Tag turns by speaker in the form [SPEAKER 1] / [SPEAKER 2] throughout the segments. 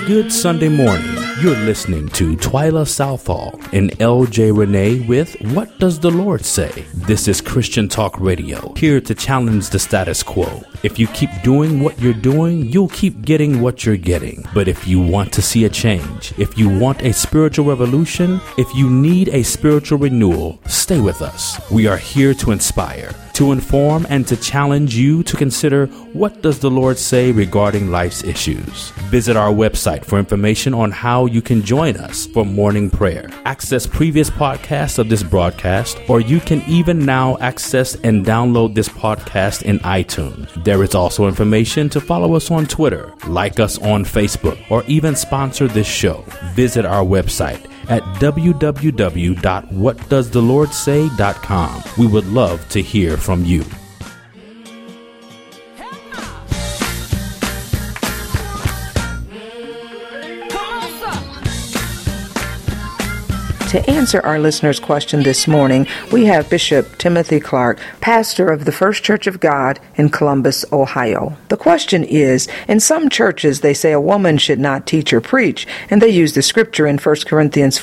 [SPEAKER 1] Good Sunday morning. You're listening to Twyla Southall and LJ Renee with What Does the Lord Say? This is Christian Talk Radio, here to challenge the status quo. If you keep doing what you're doing, you'll keep getting what you're getting. But if you want to see a change, if you want a spiritual revolution, if you need a spiritual renewal, stay with us. We are here to inspire, to inform, and to challenge you to consider what does the Lord say regarding life's issues. Visit our website for information on how you can join us for morning prayer. Access previous podcasts of this broadcast, or you can even now access and download this podcast in iTunes. There is also information to follow us on Twitter, like us on Facebook, or even sponsor this show. Visit our website at www.whatdoesthelordsay.com. We would love to hear from you.
[SPEAKER 2] To answer our listener's question this morning, we have Bishop Timothy Clark, pastor of the First Church of God in Columbus, Ohio. The question is, in some churches they say a woman should not teach or preach, and they use the scripture in 1 Corinthians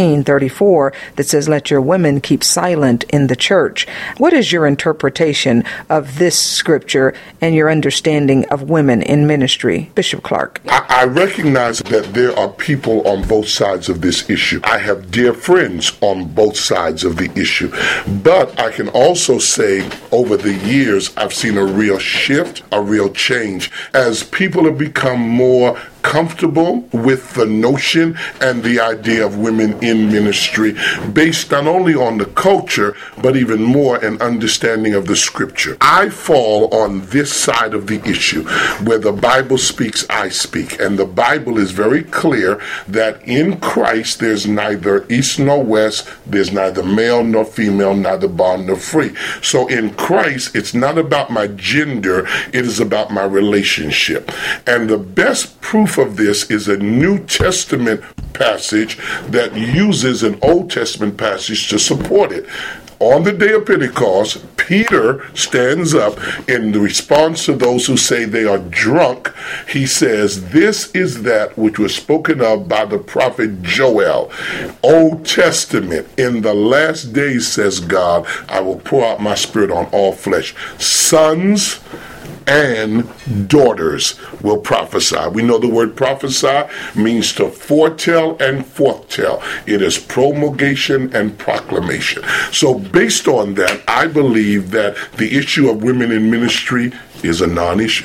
[SPEAKER 2] 14:34 that says, "Let your women keep silent in the church." What is your interpretation of this scripture and your understanding of women in ministry? Bishop Clark.
[SPEAKER 3] I recognize that there are people on both sides of this issue. I have dear friends on both sides of the issue. But I can also say over the years, I've seen a real shift, a real change, as people have become more comfortable with the notion and the idea of women in ministry, based not only on the culture, but even more an understanding of the scripture. I fall on this side of the issue, where the Bible speaks, I speak. And the Bible is very clear that in Christ there's neither east nor west, there's neither male nor female, neither bond nor free. So in Christ, it's not about my gender, it is about my relationship. And the best proof of this is a New Testament passage that uses an Old Testament passage to support it. On the day of Pentecost, Peter stands up in the response to those who say they are drunk. He says, "This is that which was spoken of by the prophet Joel." Old Testament, in the last days, says God, I will pour out my spirit on all flesh. Sons and daughters will prophesy. We know the word prophesy means to foretell and forthtell. It is promulgation and proclamation. So based on that, I believe that the issue of women in ministry is a non-issue.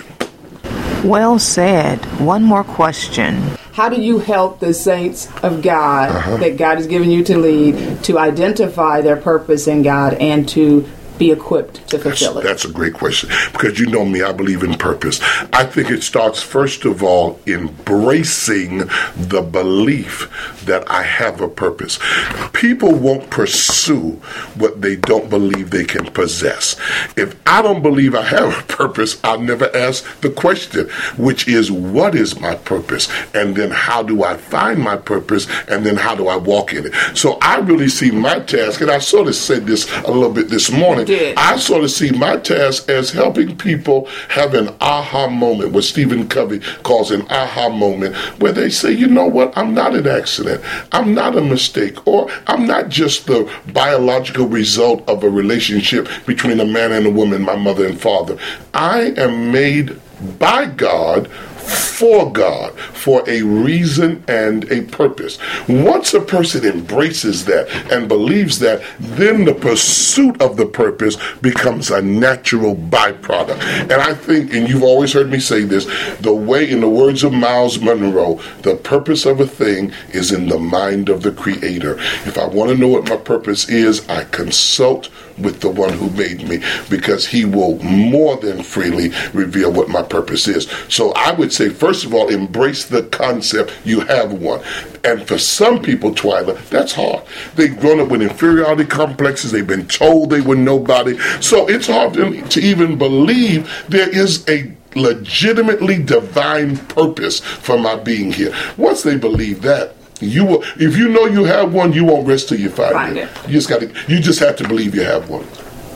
[SPEAKER 2] Well said. One more question.
[SPEAKER 4] How do you help the saints of God that God has given you to lead to identify their purpose in God and to be equipped to fulfill it?
[SPEAKER 3] That's a great question, because you know me, I believe in purpose. I think it starts, first of all, embracing the belief that I have a purpose. People won't pursue what they don't believe they can possess. If I don't believe I have a purpose, I'll never ask the question, which is, what is my purpose? And then how do I find my purpose? And then how do I walk in it? So I really see my task, and I sort of said this a little bit this morning, I sort of see my task as helping people have an aha moment, what Stephen Covey calls an aha moment, where they say, you know what, I'm not an accident, I'm not a mistake, or I'm not just the biological result of a relationship between a man and a woman, my mother and father. I am made by God, for a reason and a purpose. Once a person embraces that and believes that, then the pursuit of the purpose becomes a natural byproduct. And I think, and you've always heard me say this, the way, in the words of Miles Monroe, the purpose of a thing is in the mind of the Creator. If I want to know what my purpose is, I consult with the one who made me, because he will more than freely reveal what my purpose is. So I would say, first of all, embrace the concept you have one. And for some people, Twyla, that's hard. They've grown up with inferiority complexes. They've been told they were nobody. So it's hard to even believe there is a legitimately divine purpose for my being here. Once they believe that, you will, if you know you have one, you won't rest till you find it. You just have to believe you have one.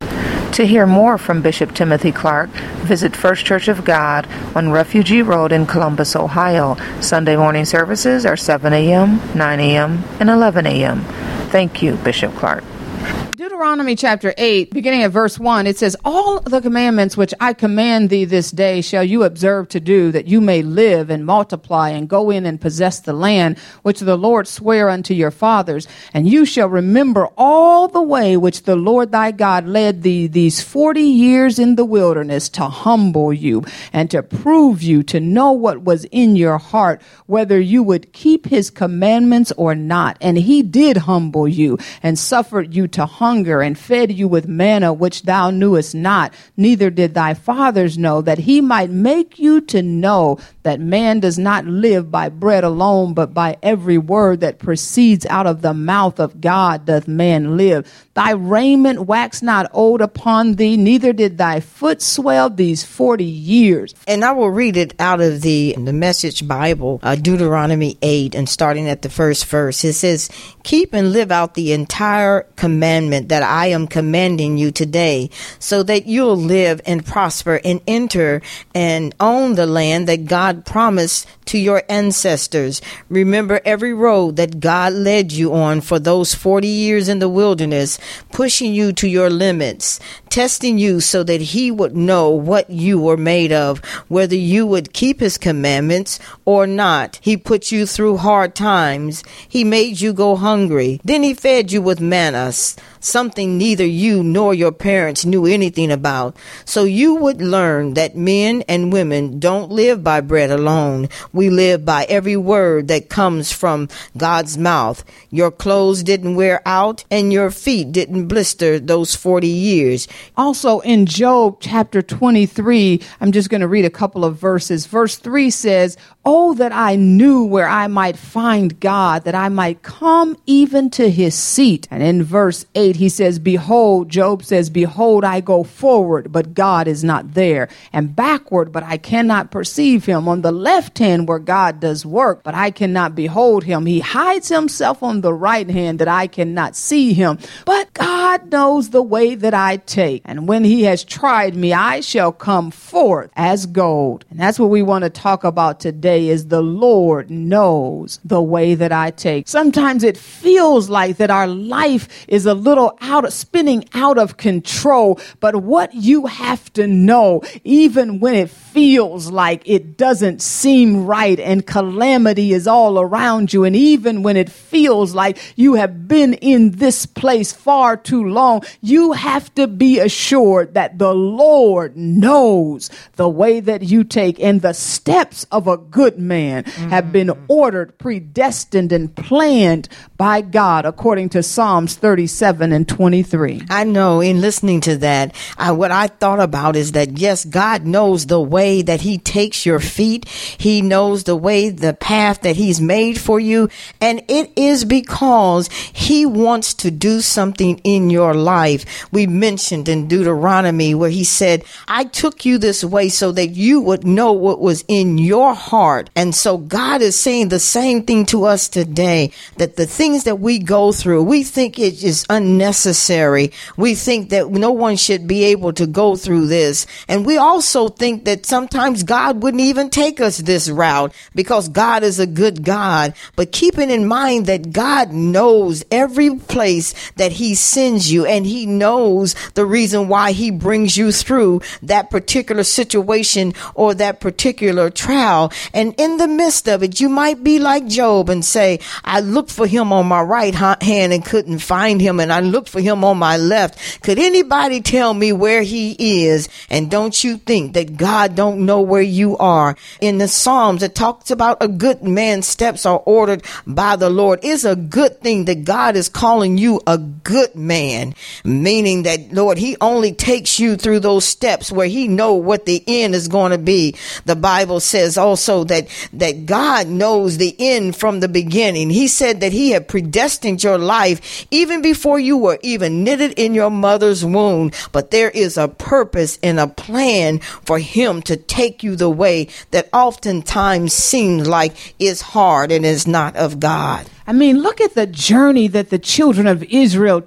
[SPEAKER 2] To hear more from Bishop Timothy Clark, visit First Church of God on Refugee Road in Columbus, Ohio. Sunday morning services are 7 a.m., 9 a.m., and 11 a.m. Thank you, Bishop Clark.
[SPEAKER 4] Deuteronomy chapter 8, beginning at verse 1, it says, "All the commandments which I command thee this day shall you observe to do, that you may live and multiply and go in and possess the land which the Lord sware unto your fathers. And you shall remember all the way which the Lord thy God led thee these 40 years in the wilderness, to humble you and to prove you, to know what was in your heart, whether you would keep his commandments or not. And he did humble you and suffered you to hunger and fed you with manna which thou knewest not, neither did thy fathers know, that he might make you to know that man does not live by bread alone, but by every word that proceeds out of the mouth of God doth man live. Thy raiment waxed not old upon thee, neither did thy foot swell these 40 years."
[SPEAKER 5] And I will read it out of the Message Bible, Deuteronomy 8, and starting at the first verse. It says, "Keep and live out the entire commandment that I am commanding you today, so that you'll live and prosper and enter and own the land that God promised to your ancestors. Remember every road that God led you on for those 40 years in the wilderness, pushing you to your limits, testing you so that he would know what you were made of, whether you would keep his commandments or not. He put you through hard times. He made you go hungry. Then he fed you with manna, something neither you nor your parents knew anything about. So you would learn that men and women don't live by bread alone. We live by every word that comes from God's mouth. Your clothes didn't wear out and your feet didn't blister those 40 years.
[SPEAKER 4] Also in Job chapter 23, I'm just going to read a couple of verses. Verse 3 says, "Oh, that I knew where I might find God, that I might come even to his seat." And in verse 8, he says, "Behold," Job says, "Behold, I go forward, but God is not there, and backward, but I cannot perceive him. On the left hand where God does work, but I cannot behold him. He hides himself on the right hand that I cannot see him. But God knows the way that I take. And when he has tried me, I shall come forth as gold." And that's what we want to talk about today, is the Lord knows the way that I take. Sometimes it feels like that our life is a little spinning out of control. But what you have to know, even when it feels like it doesn't seem right and calamity is all around you, and even when it feels like you have been in this place far too long, you have to be assured that the Lord knows the way that you take, and the steps of a good man have been ordered, predestined, and planned by God, according to Psalms 37 and 23.
[SPEAKER 5] I know, in listening to that, what I thought about is that, yes, God knows the way that he takes your feet. He knows the way, the path that he's made for you. And it is because he wants to do something in your life. We mentioned in Deuteronomy where he said, "I took you this way so that you would know what was in your heart." And so God is saying the same thing to us today, that the things that we go through, we think it is unnecessary. We think that no one should be able to go through this. And we also think that sometimes God wouldn't even take us this route because God is a good God. But keeping in mind that God knows every place that he sends you, and he knows the reason why he brings you through that particular situation or that particular trial. And in the midst of it, you might be like Job and say, "I looked for him on my right hand and couldn't find him, and I looked for him on my left. Could anybody tell me where he is?" And don't you think that God don't know where you are? In the Psalms, it talks about a good man's steps are ordered by the Lord. It's a good thing that God is calling you a good man, meaning that, Lord, he only takes you through those steps where he know what the end is going to be. The Bible says also that God knows the end from the beginning. He said that he had predestined your life even before you were even knitted in your mother's womb. But there is a purpose and a plan for him to take you the way that oftentimes seems like is hard and is not of God.
[SPEAKER 4] I mean, look at the journey that the children of Israel took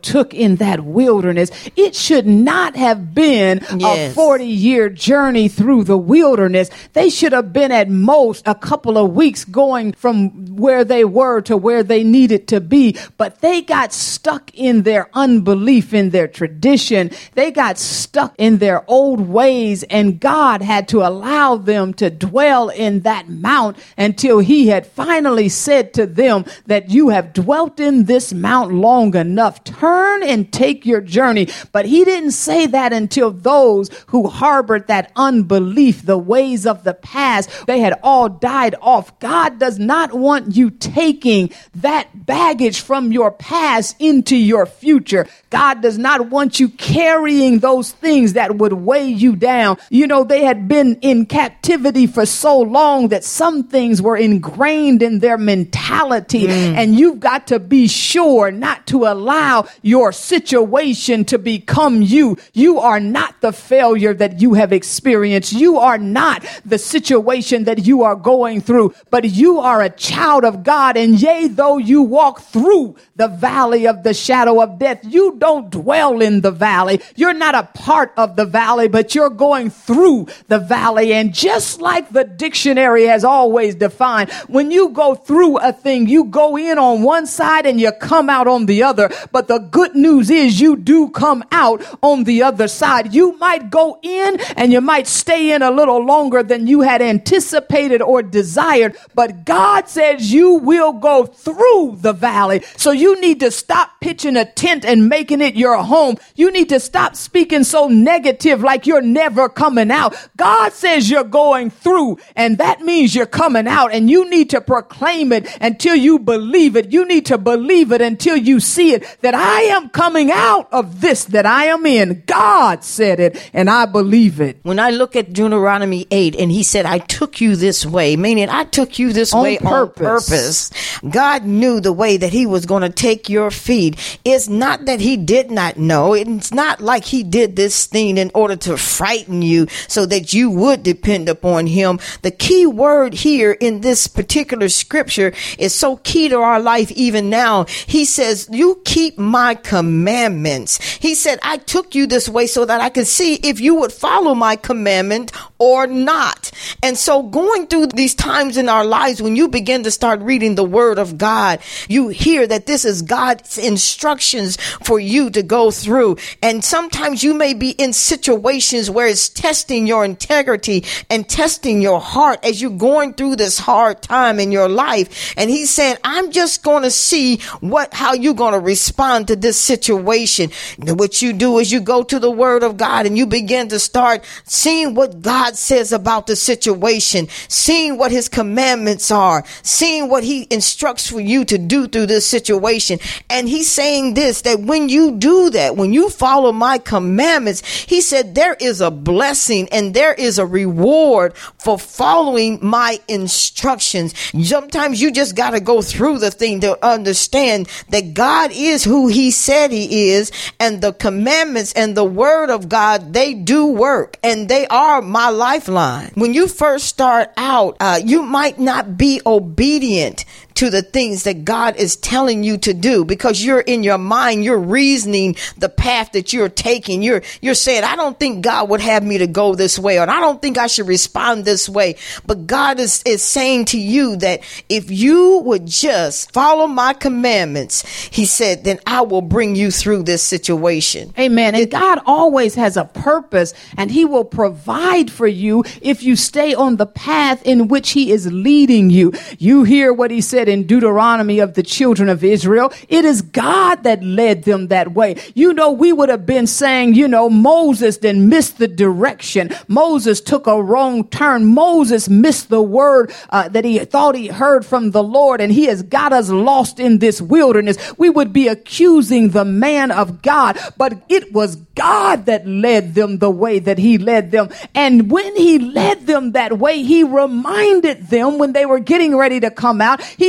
[SPEAKER 4] in that wilderness. It should not have been a 40-year journey through the wilderness. They should have been at most a couple of weeks going from where they were to where they needed to be. But they got stuck in their unbelief, in their tradition. They got stuck in their old ways, and God had to allow them to dwell in that mount until he had finally said to them that you have dwelt in this mount long enough. Turn and take your journey. But he didn't say that until those who harbored that unbelief, the ways of the past, they had all died off. God does not want you taking that baggage from your past into your future. God does not want you carrying those things that would weigh you down. You know, they had been in captivity for so long that some things were ingrained in their mentality. And you've got to be sure not to allow your situation to become you. You are not the failure that you have experienced. You are not the situation that you are going through, but you are a child of God. And yea, though you walk through the valley of the shadow of death, you don't dwell in the valley. You're not a part of the valley, but you're going through the valley. And just like the dictionary has always defined, when you go through a thing, you go in on one side and you come out on the other. But the good news is you do come out on the other side. You might go in and you might stay in a little longer than you had anticipated or desired, but God says you will go through the valley. So you need to stop pitching a tent and making it your home. You need to stop speaking so negative like you're never coming out. God says you're going through, and that means you're coming out, and you need to proclaim it until you believe it. You need to believe it until you see it, that I am coming out of this that I am in. God said it, and I believe it.
[SPEAKER 5] When I look at Deuteronomy 8, and he said, I took you this way, meaning I took you this way on purpose. God knew the way that he was going to take your feet. It's not that he did not know. It's not like he did this thing in order to frighten you so that you would depend upon him. The key word here in this particular scripture is so key to our life even now. He says, you keep my commandments. He said, I took you this way so that I could see if you would follow my commandment or not. And so going through these times in our lives, when you begin to start reading the word of God, you hear that this is God's instructions for you to go through. And sometimes you may be in situations where it's testing your integrity and testing your heart as you're going through this hard time in your life. And he's saying, I'm just going to see how you're going to respond to this situation. And what you do is you go to the word of God and you begin to start seeing what God says about the situation, seeing what his commandments are, seeing what he instructs for you to do through this situation. And he's saying this, that when you do that, when you follow my commandments, he said there is a blessing and there is a reward for following my instructions. Sometimes you just got to go through the thing to understand that God is who he said he is, and the commandments and the word of God, they do work, and they are my lifeline. When you first start out, you might not be obedient to the things that God is telling you to do, because you're in your mind, you're reasoning the path that you're taking. You're saying, I don't think God would have me to go this way, or I don't think I should respond this way. But God is saying to you that if you would just follow my commandments, he said, then I will bring you through this situation.
[SPEAKER 4] Amen. And God always has a purpose, and he will provide for you if you stay on the path in which he is leading you. You hear what he said in Deuteronomy of the children of Israel. It is God that led them that way. You know, we would have been saying, Moses then missed the direction. Moses took a wrong turn. Moses missed the word that he thought he heard from the Lord, and he has got us lost in this wilderness. We would be accusing the man of God, but it was God that led them the way that he led them. And when he led them that way, he reminded them when they were getting ready to come out, he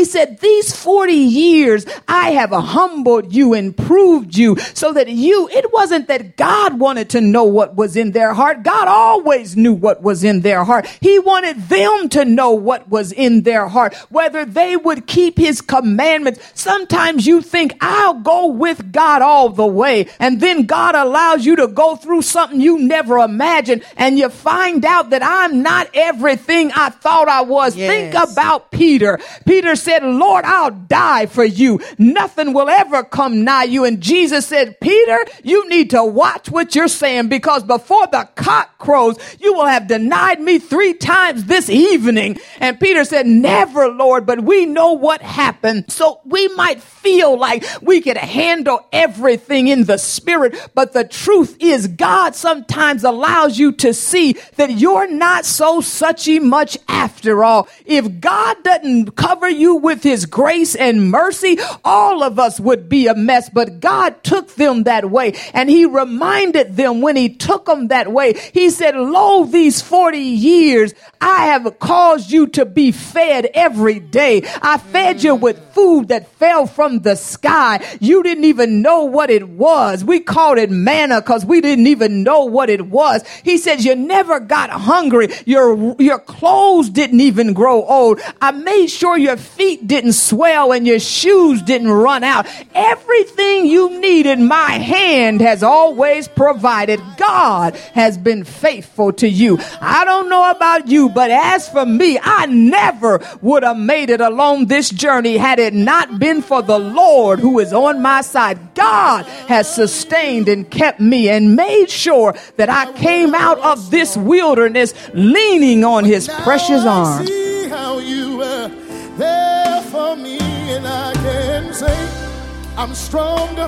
[SPEAKER 4] he said, these 40 years, I have humbled you and proved you so that it wasn't that God wanted to know what was in their heart. God always knew what was in their heart. He wanted them to know what was in their heart, whether they would keep his commandments. Sometimes you think, I'll go with God all the way. And then God allows you to go through something you never imagined. And you find out that I'm not everything I thought I was.
[SPEAKER 5] Yes.
[SPEAKER 4] Think about Peter. Peter said, Lord, I'll die for you. Nothing will ever come nigh you. And Jesus said, Peter, you need to watch what you're saying, because before the cock crows, you will have denied me 3 times this evening. And Peter said, never, Lord, but we know what happened. So we might feel like we could handle everything in the spirit, but the truth is God sometimes allows you to see that you're not so suchy much after all. If God doesn't cover you with his grace and mercy, all of us would be a mess, but God took them that way. And he reminded them when he took them that way, he said, lo, these 40 years, I have caused you to be fed every day. I fed you with food that fell from the sky. You didn't even know what it was. We called it manna because we didn't even know what it was. He said, you never got hungry. Your clothes didn't even grow old. I made sure your feet didn't swell and your shoes didn't run out. Everything you needed, my hand has always provided. God has been faithful to you. I don't know about you, but as for me, I never would have made it along this journey had it not been for the Lord who is on my side. God has sustained and kept me and made sure that I came out of this wilderness leaning on his precious arms.
[SPEAKER 6] See how you were there for me, and I can say I'm stronger,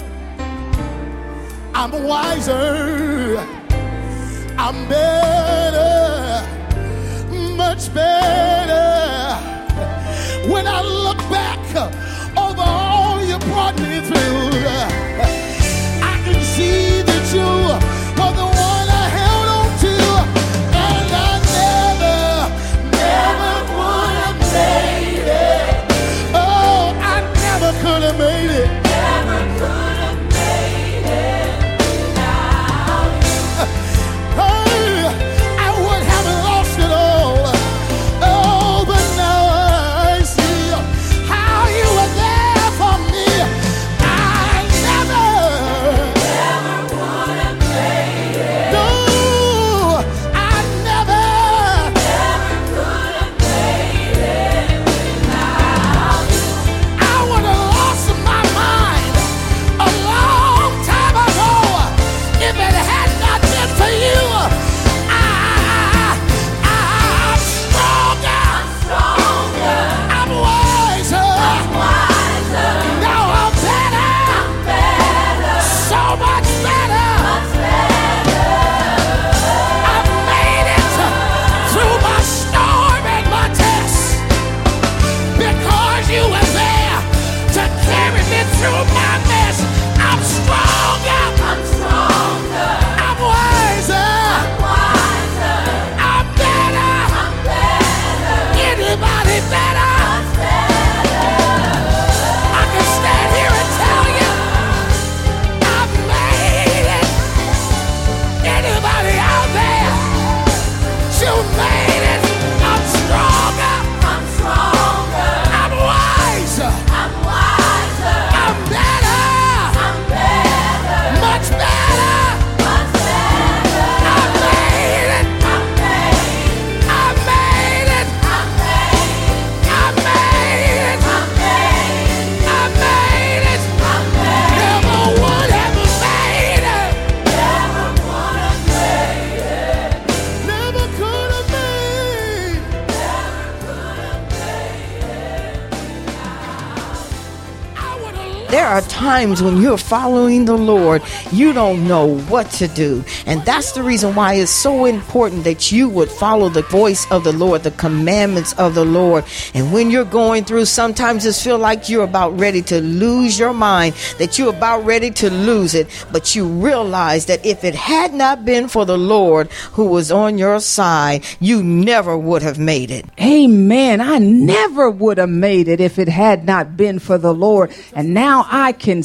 [SPEAKER 6] I'm wiser, I'm better, much better. When I look back over all you brought me through, I can see that you were the one I held on to, and I never would have made it. Oh, I never could have made it. Never could have made it without you. Hey, I would have lost it all. Oh, but now I see how you were there for me. I never would have made it. No, I never could have made it without you. I would have lost my mind a long time ago if it had not been for you. I'm stronger. I'm wiser. Now I'm better. So much better. I've made it through my storm and my tests because you were there to carry me through my mess. I'm stronger. I'm wiser. I'm better. Anybody better? I can stand here and tell you I've made it. Anybody out there? You made it. I'm stronger. I'm wiser. I'm better. Much better. I made it. I made it. Never would have made it. Never could have made it. I would have
[SPEAKER 5] There are times when you're following the Lord, you don't know what to do. And that's the reason why it's so important that you would follow the voice of the Lord, the commandments of the Lord. And when you're going through, sometimes it feels like you're about ready to lose your mind, that you're about ready to lose it. But you realize that if it had not been for the Lord who was on your side, you never would have made it.
[SPEAKER 4] Amen. I never would have made it if it had not been for the Lord. And now I can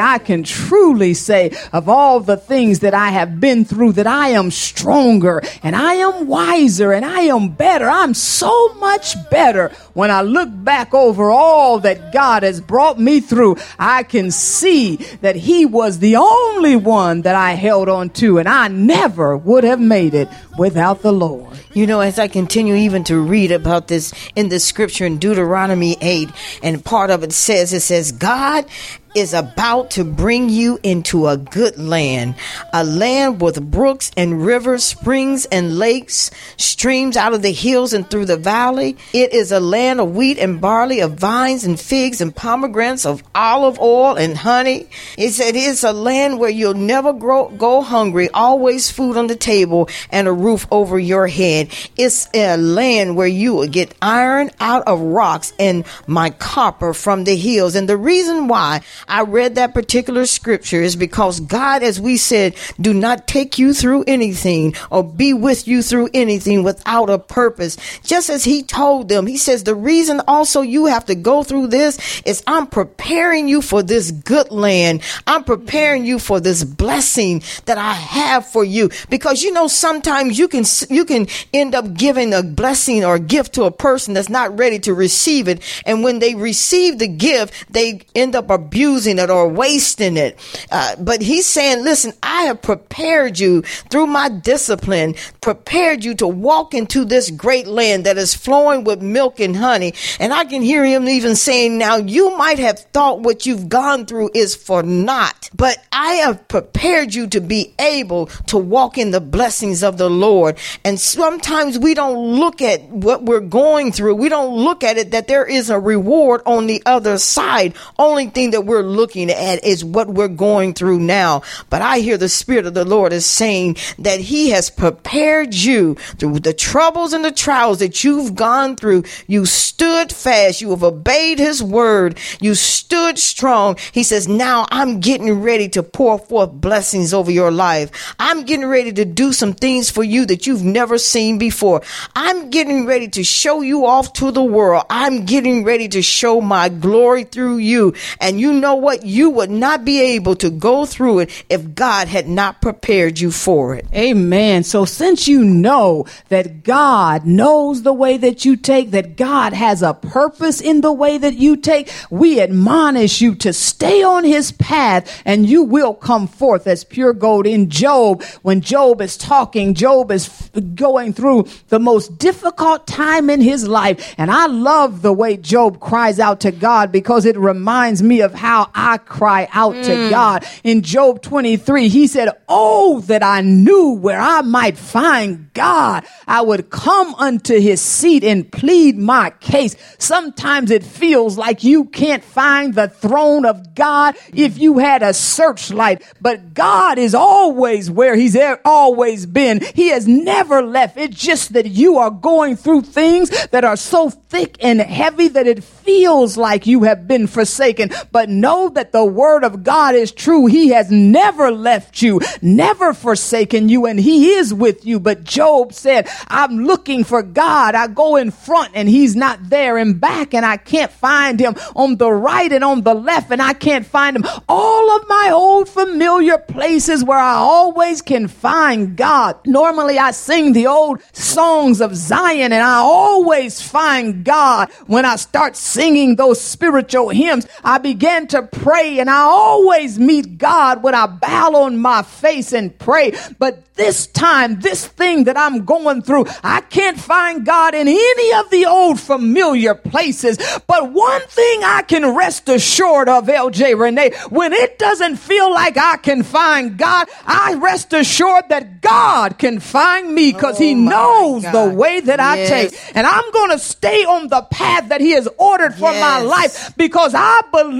[SPEAKER 4] truly say, of all the things that I have been through, that I am stronger and I am wiser and I am better. I'm so much better. When I look back over all that God has brought me through, I can see that He was the only one that I held on to, and I never would have made it without the Lord.
[SPEAKER 5] You know, as I continue even to read about this in the scripture in Deuteronomy 8, and part of it says, God is about to bring you into a good land, a land with brooks and rivers, springs and lakes, streams out of the hills and through the valley. It is a land of wheat and barley, of vines and figs and pomegranates, of olive oil and honey. It said it's a land where you'll never go hungry, always food on the table and a roof over your head. It's a land where you will get iron out of rocks and my copper from the hills. And the reason why I read that particular scripture is because God, as we said, do not take you through anything or be with you through anything without a purpose. Just as He told them, He says, the reason also you have to go through this is I'm preparing you for this good land. I'm preparing you for this blessing that I have for you. Because, you know, sometimes you can end up giving a blessing or a gift to a person that's not ready to receive it. And when they receive the gift, they end up abusing it or wasting it. But He's saying, listen, I have prepared you through my discipline, prepared you to walk into this great land that is flowing with milk and honey. And I can hear Him even saying, now you might have thought what you've gone through is for naught, but I have prepared you to be able to walk in the blessings of the Lord. And sometimes we don't look at what we're going through. We don't look at it that there is a reward on the other side. Only thing that we're looking at is what we're going through now. But I hear the Spirit of the Lord is saying that He has prepared you through the troubles and the trials that you've gone through. You stood fast. You have obeyed His word. You stood strong. He says, now I'm getting ready to pour forth blessings over your life. I'm getting ready to do some things for you that you've never seen before. I'm getting ready to show you off to the world. I'm getting ready to show my glory through you. And you know what? You would not be able to go through it if God had not prepared you for it.
[SPEAKER 4] Amen. So since you know that God knows the way that you take, that God has a purpose in the way that you take, we admonish you to stay on His path and you will come forth as pure gold. In Job, when Job is talking, Job is going through the most difficult time in his life. And I love the way Job cries out to God, because it reminds me of how I cry out to God. In Job 23, he said, oh, that I knew where I might find God. I would come unto His seat and plead my case. Sometimes it feels like you can't find the throne of God if you had a searchlight, but God is always where He's always been. He has never left. It's just that you are going through things that are so thick and heavy that it feels like you have been forsaken. But know that the word of God is true. He has never left you, never forsaken you, and He is with you. But Job said, I'm looking for God. I go in front and He's not there, and back and I can't find Him, on the right and on the left and I can't find Him. All of my old familiar places where I always can find God. Normally I sing the old songs of Zion and I always find God. When I start singing those spiritual hymns, I begin to pray and I always meet God when I bow on my face and pray. But this time, this thing that I'm going through, I can't find God in any of the old familiar places. But one thing I can rest assured of, LJ Renee, when it doesn't feel like I can find God, I rest assured that God can find me, because He knows the way that I take. And I'm going to stay on the path that He has ordered for my life, because I believe that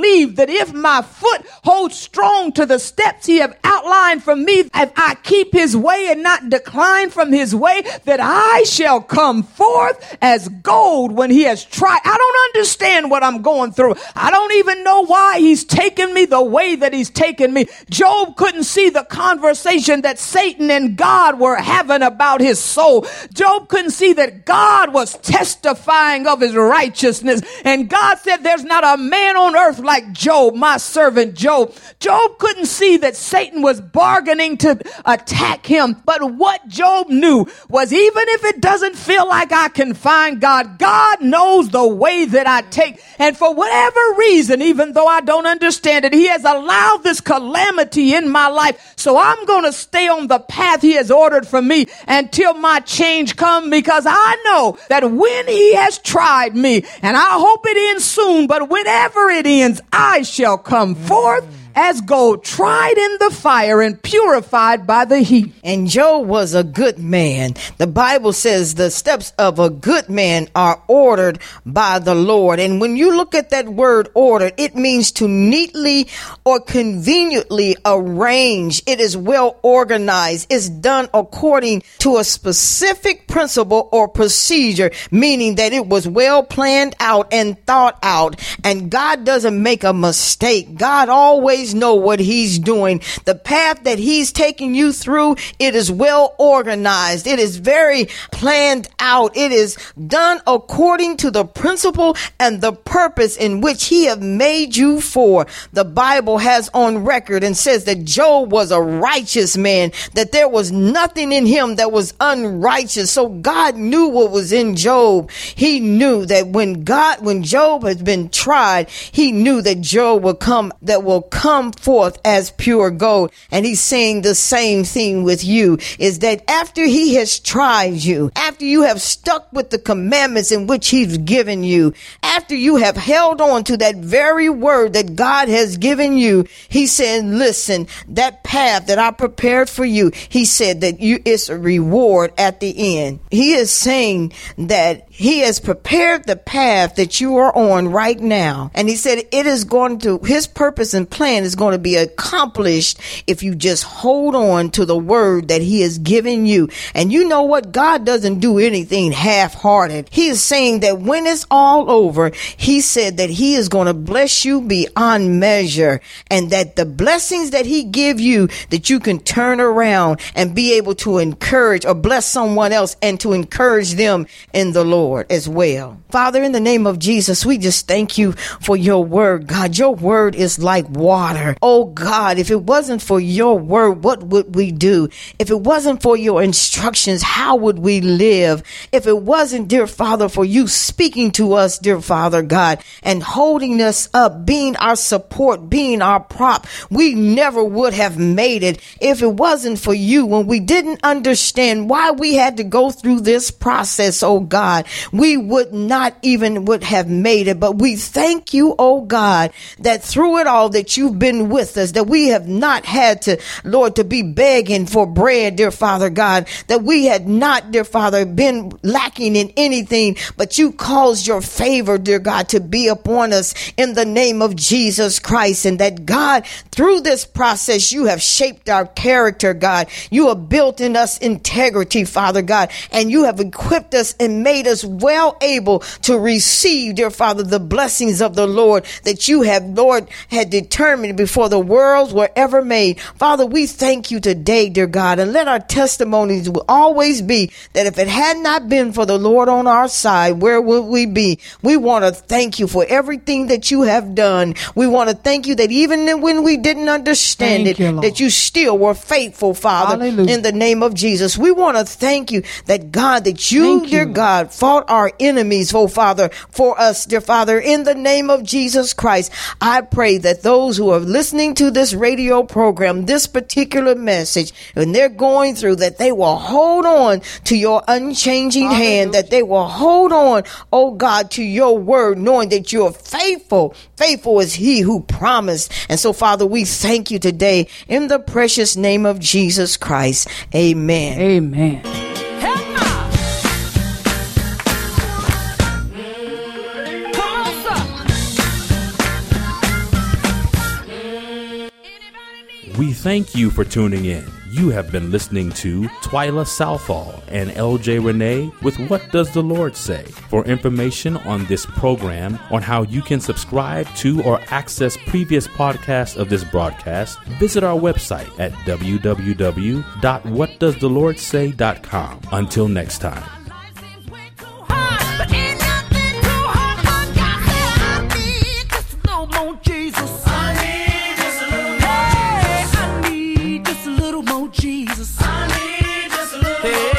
[SPEAKER 4] that if my foot holds strong to the steps he have outlined for me, if I keep his way and not decline from his way, that I shall come forth as gold when he has tried. I don't understand what I'm going through. I don't even know why he's taken me the way that he's taken me. Job couldn't see the conversation that Satan and God were having about his soul. Job couldn't see that God was testifying of his righteousness. And God said, there's not a man on earth like Job, my servant Job. Job couldn't see that Satan was bargaining to attack him. But what Job knew was, even if it doesn't feel like I can find God, God knows the way that I take. And for whatever reason, even though I don't understand it, he has allowed this calamity in my life. So I'm going to stay on the path he has ordered for me until my change comes, because I know that when he has tried me, and I hope it ends soon, but whenever it ends, I shall come forth as gold, tried in the fire and purified by the heat.
[SPEAKER 5] And Job was a good man. The Bible says the steps of a good man are ordered by the Lord. And when you look at that word ordered, it means to neatly or conveniently arrange. It is well organized. It's done according to a specific principle or procedure, meaning that it was well planned out and thought out. And God doesn't make a mistake. God always know what he's doing. The path that he's taking you through, it is well organized. It is very planned out. It is done according to the principle and the purpose in which he have made you for. The Bible has on record and says that Job was a righteous man, that there was nothing in him that was unrighteous. So God knew what was in Job. He knew that when Job has been tried, he knew that Job will come forth as pure gold. And he's saying the same thing with you, is that after he has tried you, after you have stuck with the commandments in which he's given you, after you have held on to that very word that God has given you, he said, listen, that path that I prepared for you, he said that it's a reward at the end. He is saying that he has prepared the path that you are on right now. And he said his purpose and plan is going to be accomplished if you just hold on to the word that he has given you. And you know what? God doesn't do anything half-hearted. He is saying that when it's all over, he said that he is going to bless you beyond measure, and that the blessings that he give you, that you can turn around and be able to encourage or bless someone else and to encourage them in the Lord as well. Father, in the name of Jesus, we just thank you for your word. God, your word is like water. Oh God, if it wasn't for your word, what would we do? If it wasn't for your instructions, how would we live? If it wasn't, dear Father, for you speaking to us, dear Father God, and holding us up, being our support, being our prop, we never would have made it. If it wasn't for you, when we didn't understand why we had to go through this process, oh God, we would have made it. But we thank you, oh God, that through it all that you've been with us, that we have not had to, Lord, to be begging for bread, dear Father God, that we had not, dear Father, been lacking in anything, but you caused your favor, dear God, to be upon us in the name of Jesus Christ. And that God, through this process, you have shaped our character, God. You have built in us integrity, Father God, and you have equipped us and made us well able to receive, dear Father, the blessings of the Lord that you have, Lord, had determined before the worlds were ever made. Father, we thank you today, dear God, and let our testimonies will always be that if it had not been for the Lord on our side, where would we be? We want to thank you for everything that you have done. We want to thank you that even when we didn't understand that you still were faithful, Father. Hallelujah. In the name of Jesus. We want to thank you that God, that you, dear God, fought our enemies, oh Father, for us, dear Father, in the name of Jesus Christ. I pray that those who are listening to this radio program, this particular message, and they're going through, that they will hold on to your unchanging hand, that they will hold on, oh God, to your word, knowing that you're faithful. Faithful is he who promised. And so, Father, we thank you today in the precious name of Jesus Christ. Amen.
[SPEAKER 4] Amen.
[SPEAKER 1] We thank you for tuning in. You have been listening to Twyla Southall and LJ Renee with What Does the Lord Say? For information on this program, on how you can subscribe to or access previous podcasts of this broadcast, visit our website at www.whatdoesthelordsay.com. Until next time.
[SPEAKER 6] Jesus. I need just a little more Jesus. I need just a little more.